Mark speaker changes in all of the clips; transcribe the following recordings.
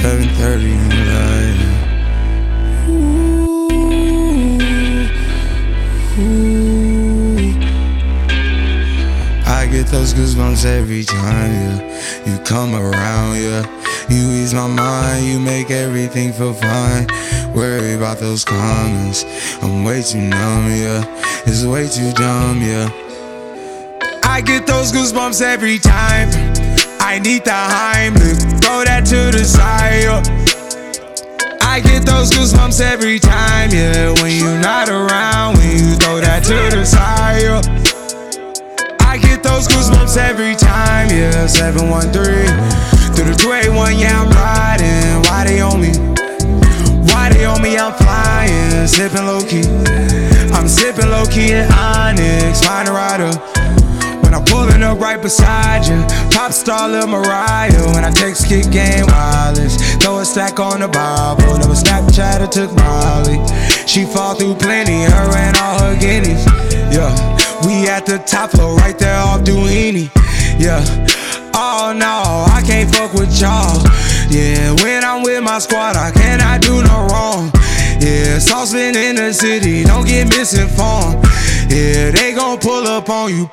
Speaker 1: 7:30 in the light. I get those goosebumps every time, yeah. You come around, yeah. You ease my mind, you make everything feel fine. Worry about those comments, I'm way too numb, yeah. It's way too dumb, yeah. I get those goosebumps every time. I need the Heimlich, throw that to the side, yeah. I get those goosebumps every time, yeah. When you're not around, when you throw that to the side, yeah. I get those goosebumps every time, yeah. 713 through the 281, yeah, I'm riding. Why they on me? Why they on me? I'm flying, sipping low key. I'm sipping low key at Onyx, find a rider. When I'm pulling up right beside you, pop star Lil Mariah. When I text kick game wireless, throw a stack on the Bible. Never Snapchat or took Molly. She fall through plenty, her and all her guineas. Yeah, we at the top floor, right there off Duini. Yeah, oh no, I can't fuck with y'all. Yeah, when I'm with my squad, I cannot do no wrong. Yeah, saucepan in the city, don't get misinformed. Yeah, they gon' pull up on you.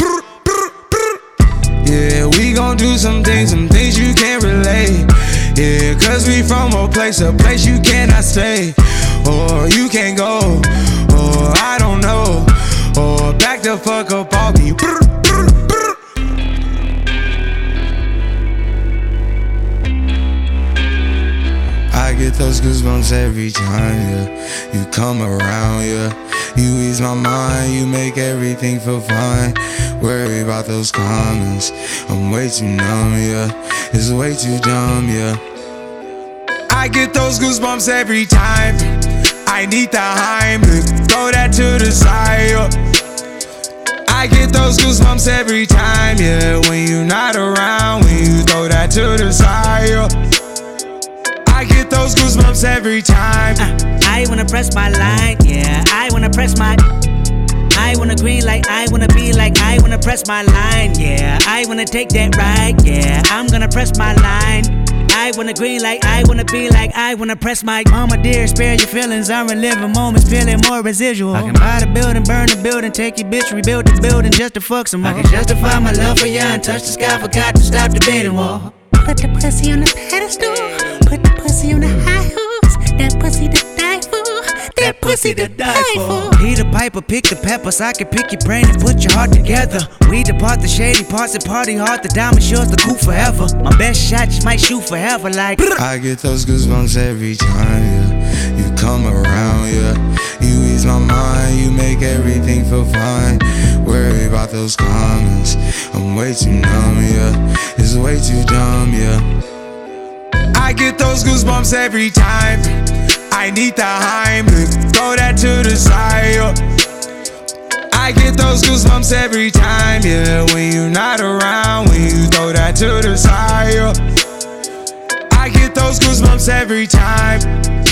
Speaker 1: Yeah, we gon' do some things you can't relate. Yeah, cause we from a place you cannot stay. Or you can't go, or I don't know. Or back the fuck up off me. I get those goosebumps every time, yeah. You come around, yeah. You ease my mind, you make everything feel fine. Worry about those comments, I'm way too numb, yeah. It's way too dumb, yeah. I get those goosebumps every time. I need the Heimlich, throw that to the side, yeah. I get those goosebumps every time, yeah. When you're not around, when you throw that to the side, yeah. I get those goosebumps every time.
Speaker 2: I wanna press my line, yeah. I wanna press my. I wanna green like I wanna be like I wanna press my line, yeah. I wanna take that ride, yeah. I'm gonna press my line. I wanna green like I wanna be like I wanna press my. Mama dear, spare your feelings. I'm reliving moments, feeling more residual. I can buy the building, burn the building, take your bitch, rebuild the building just to fuck some more. I can justify my love for you and touch the sky, forgot to stop the bidding war.
Speaker 3: Put the pussy on the pedestal, put the pussy on the high horse. That pussy to die for, that pussy to die for.
Speaker 2: Peter Piper, pick the peppers. I can pick your brain and put your heart together. We depart the shady parts and party hard. The diamond shows the coup forever. My best shot just might shoot forever like.
Speaker 1: I get those goosebumps every time, yeah. You come around, yeah. You ease my mind, you make everything feel fine. Worry about those comments, I'm way too numb, yeah. It's way too dumb, yeah. I get those goosebumps every time. I need the Heimlich, throw that to the side, yeah. I get those goosebumps every time, yeah. When you're not around, when you throw that to the side, yeah. I get those goosebumps every time.